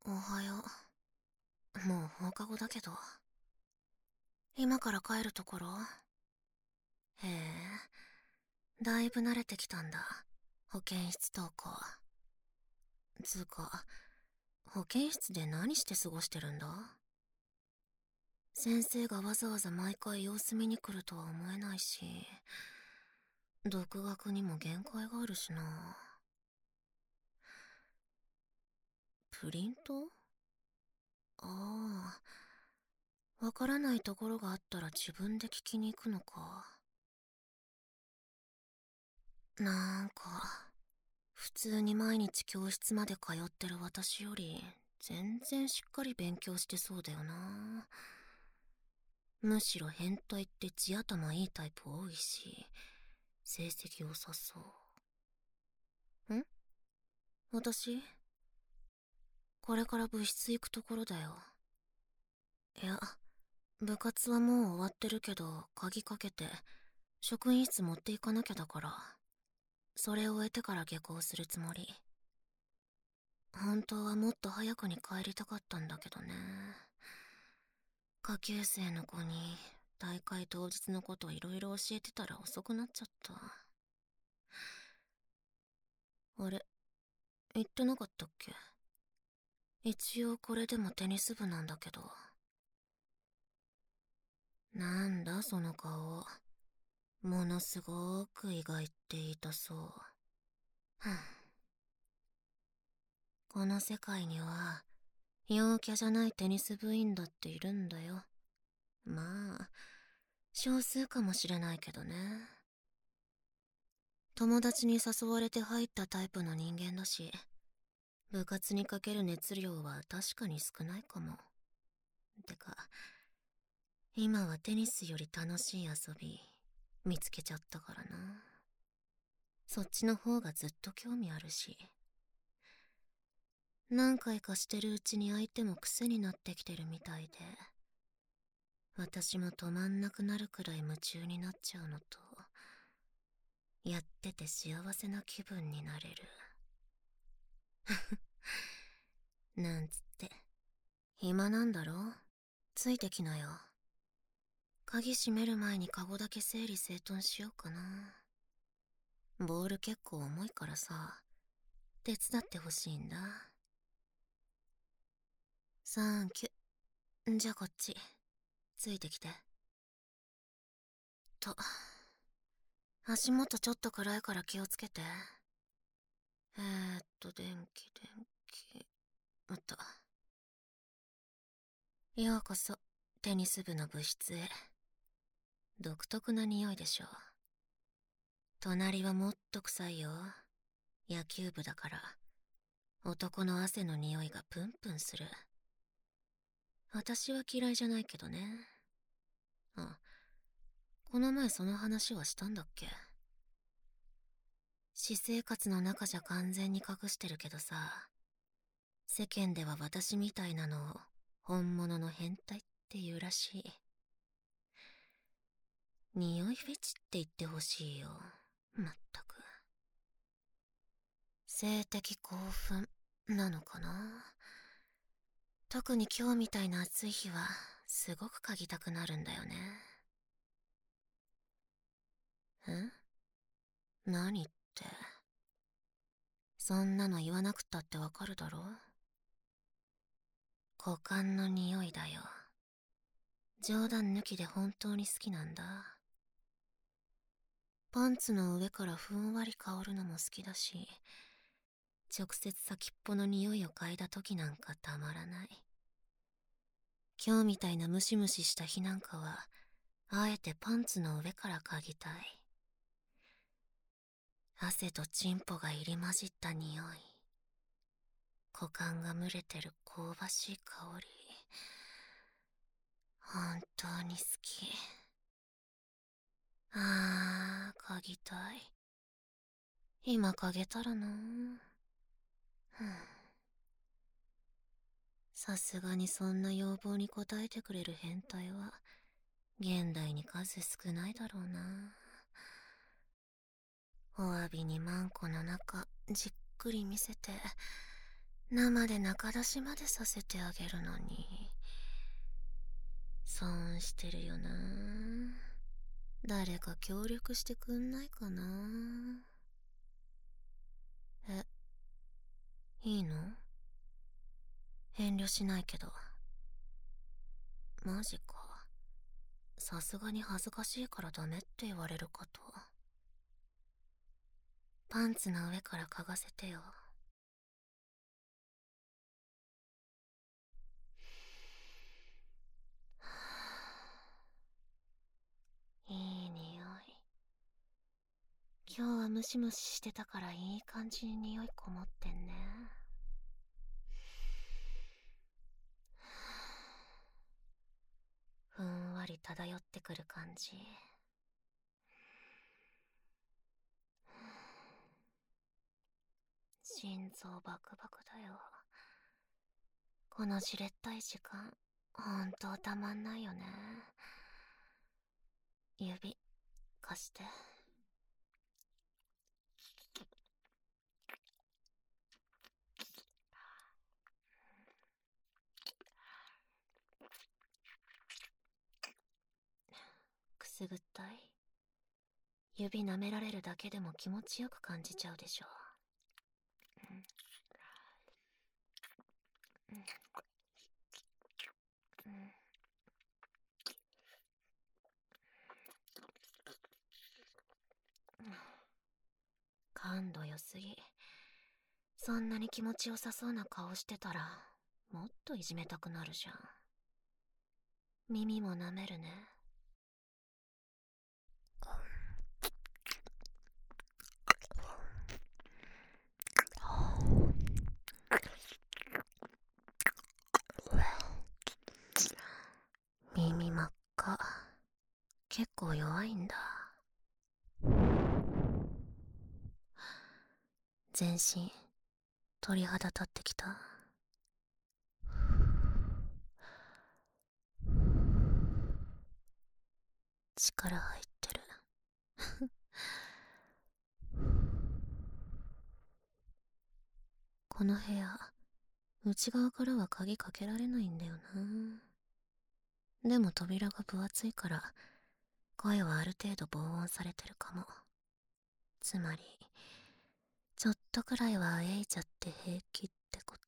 おはよう。もう放課後だけど。今から帰るところ？へえ、だいぶ慣れてきたんだ。保健室登校。つうか、保健室で何して過ごしてるんだ？先生がわざわざ毎回様子見に来るとは思えないし、独学にも限界があるしな。プリント？ああ、わからないところがあったら自分で聞きに行くのか。なんか、普通に毎日教室まで通ってる私より、全然しっかり勉強してそうだよな。むしろ変態って地頭いいタイプ多いし、成績良さそう。私これから部室行くところだよ。いや、部活はもう終わってるけど、鍵かけて、職員室持っていかなきゃだから、それを終えてから下校するつもり。本当はもっと早くに帰りたかったんだけどね。下級生の子に大会当日のこといろいろ教えてたら遅くなっちゃった。あれ、言ってなかったっけ？一応これでもテニス部なんだけど。なんだその顔。ものすごく意外って言いたそう。ふん。この世界には陽キャじゃないテニス部員だっているんだよ。まあ少数かもしれないけどね。友達に誘われて入ったタイプの人間だし、部活にかける熱量は確かに少ないかも。てか、今はテニスより楽しい遊び見つけちゃったからな。そっちの方がずっと興味あるし。何回かしてるうちに相手も癖になってきてるみたいで、私も止まんなくなるくらい夢中になっちゃうのと、やってて幸せな気分になれる。なんつって、暇なんだろ？ついてきなよ。鍵閉める前にカゴだけ整理整頓しようかな。ボール結構重いからさ、手伝ってほしいんだ。サンキュ。じゃあこっち、ついてきて。と、足元ちょっと暗いから気をつけて。電気。あった。ようこそ、テニス部の部室へ。独特な匂いでしょ。隣はもっと臭いよ。野球部だから、男の汗の匂いがプンプンする。私は嫌いじゃないけどね。あ、この前その話はしたんだっけ？私生活の中じゃ完全に隠してるけどさ、世間では私みたいなのを本物の変態って言うらしい。匂いフェチって言ってほしいよ。まったく。性的興奮なのかな。特に今日みたいな暑い日はすごく嗅ぎたくなるんだよね。何って。そんなの言わなくったってわかるだろ？股間の匂いだよ。冗談抜きで本当に好きなんだ。パンツの上からふんわり香るのも好きだし、直接先っぽの匂いを嗅いだ時なんかたまらない。今日みたいなムシムシした日なんかは、あえてパンツの上から嗅ぎたい。汗とチンポが入り混じった匂い。股間が蒸れてる香ばしい香り。本当に好き。嗅ぎたい。今嗅げたらな。さすがにそんな要望に応えてくれる変態は現代に数少ないだろうな。お詫びにマンコの中じっくり見せて、 生で仲出しまでさせてあげるのに損してるよな。誰か協力してくんないかな。え、いいの？遠慮しないけど。マジか。さすがに恥ずかしいからダメって言われるかと。パンツの上から嗅がせてよ。いい匂い。今日はムシムシしてたからいい感じに匂いこもってんね。ふんわり漂ってくる感じ。心臓バクバクだよ。このじれったい時間、ほんとたまんないよね。指、貸して。くすぐったい？指舐められるだけでも気持ちよく感じちゃうでしょ。感度良すぎ。そんなに気持ちよさそうな顔してたらもっといじめたくなるじゃん。耳も舐めるね。耳真っ赤。結構弱いんだ。全身鳥肌立ってきた。力入ってる。この部屋、内側からは鍵かけられないんだよな。でも扉が分厚いから声はある程度防音されてるかも。つまりちょっとくらいはえいちゃって平気ってこと。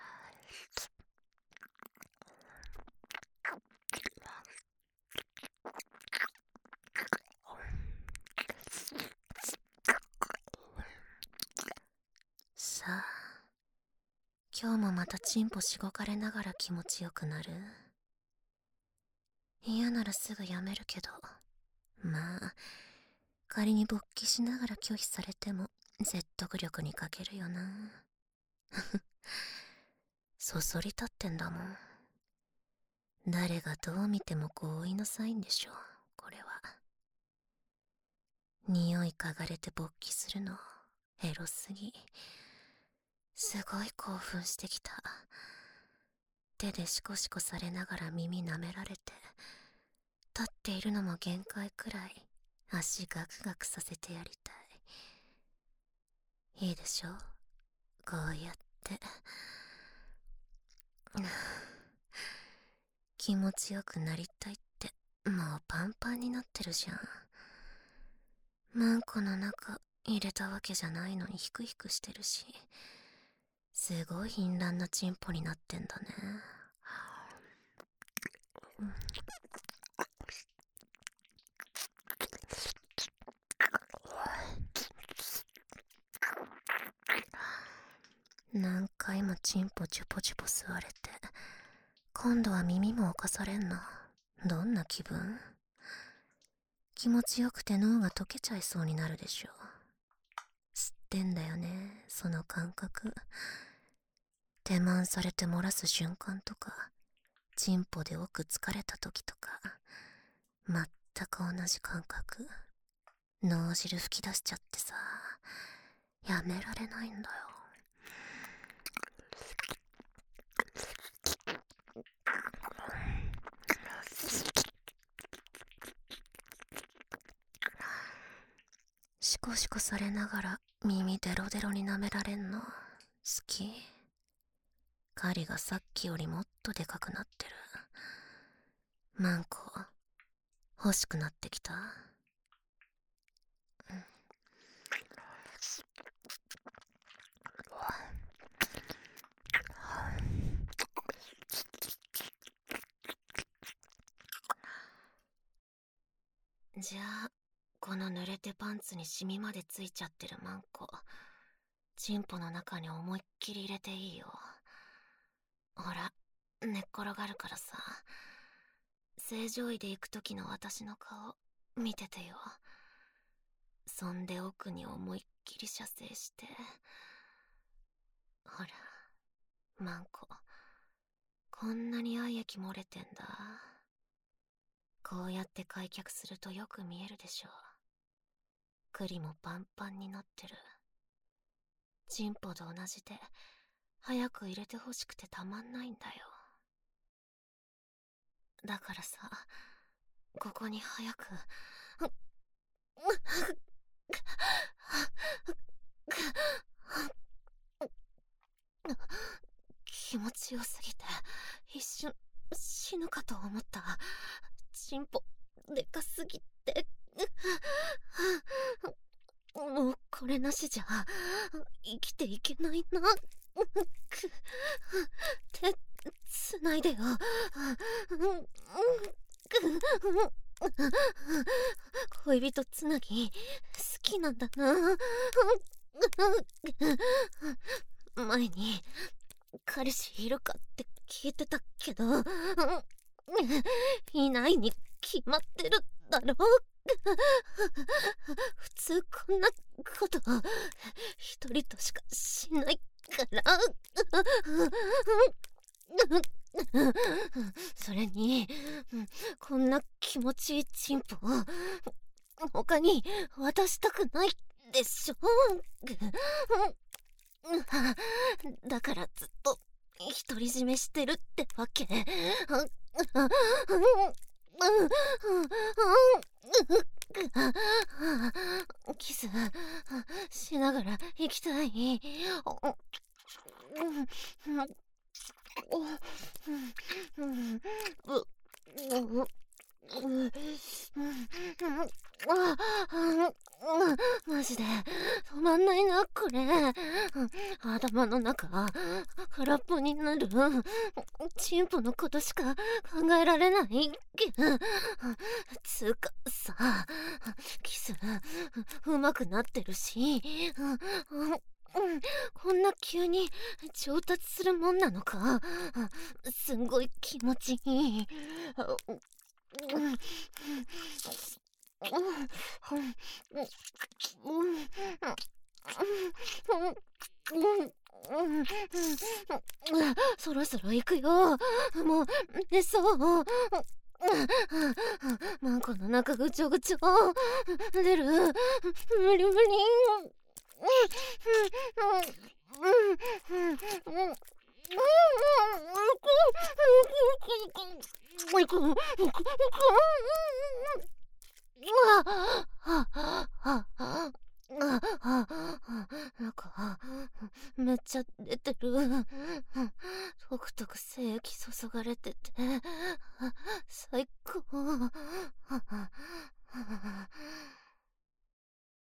さあ、今日もまたチンポしごかれながら気持ちよくなる？嫌ならすぐやめるけど、まあ仮に勃起しながら拒否されても説得力に欠けるよな。そそり立ってんだもん。誰がどう見ても合意のサインでしょ、これは。匂い嗅がれて勃起するのエロすぎ。すごい興奮してきた。手でシコシコされながら耳舐められて、立っているのも限界くらい足ガクガクさせてやりたい。いいでしょ、こうやって気持ちよくなりたいってもうパンパンになってるじゃん。マンコの中入れたわけじゃないのにヒクヒクしてるし、すごい貧乱なチンポになってんだね。何回もチンポチュポチュポ吸われて、今度は耳も侵されんの。どんな気分？気持ちよくて脳が溶けちゃいそうになるでしょ。知ってんだよね、その感覚。手満されて漏らす瞬間とか、チンポで奥疲れた時とか、全く同じ感覚。脳汁吹き出しちゃってさ、やめられないんだよ。シコシコされながら耳デロデロに舐められんの好き。 針がさっきよりもっとでかくなってる。マンコ、欲しくなってきた。じゃあ、この濡れてパンツにシミまでついちゃってるマンコ、チンポの中に思いっきり入れていいよ。ほら、寝っ転がるからさ、正常位で行く時の私の顔見ててよ。そんで奥に思いっきり射精して、ほらマンコ、こんなに愛液漏れてんだ。こうやって開脚するとよく見えるでしょ。栗もパンパンになってる。チンポと同じで早く入れてほしくてたまんないんだよ。だからさ、ここに早く気持ちよすぎて一瞬死ぬかと思った。チンポでかすぎてもうこれなしじゃ生きていけないな。手つないでよ。恋人つなぎ好きなんだな。前に彼氏いるかって聞いてたけど、いないに決まってるだろ。普通こんなこと一人としかしないから。それにこんな気持ちいいチンポ他に渡したくないでしょ。だからずっと独り占めしてるってわけ。キスしながら行きたい。マジで止まんないなこれ。頭の中空っぽになる。チンポのことしか考えられない。つうかさ、キスうまくなってるし、こんな急に上達するもんなのか。すんごい気持ちいい。そろそろ行くよ。もう寝そう。マンコの中ぐちょぐちょ。出る。無理無理。なんかめっちゃ出てる。とくとく精液注がれてて最高。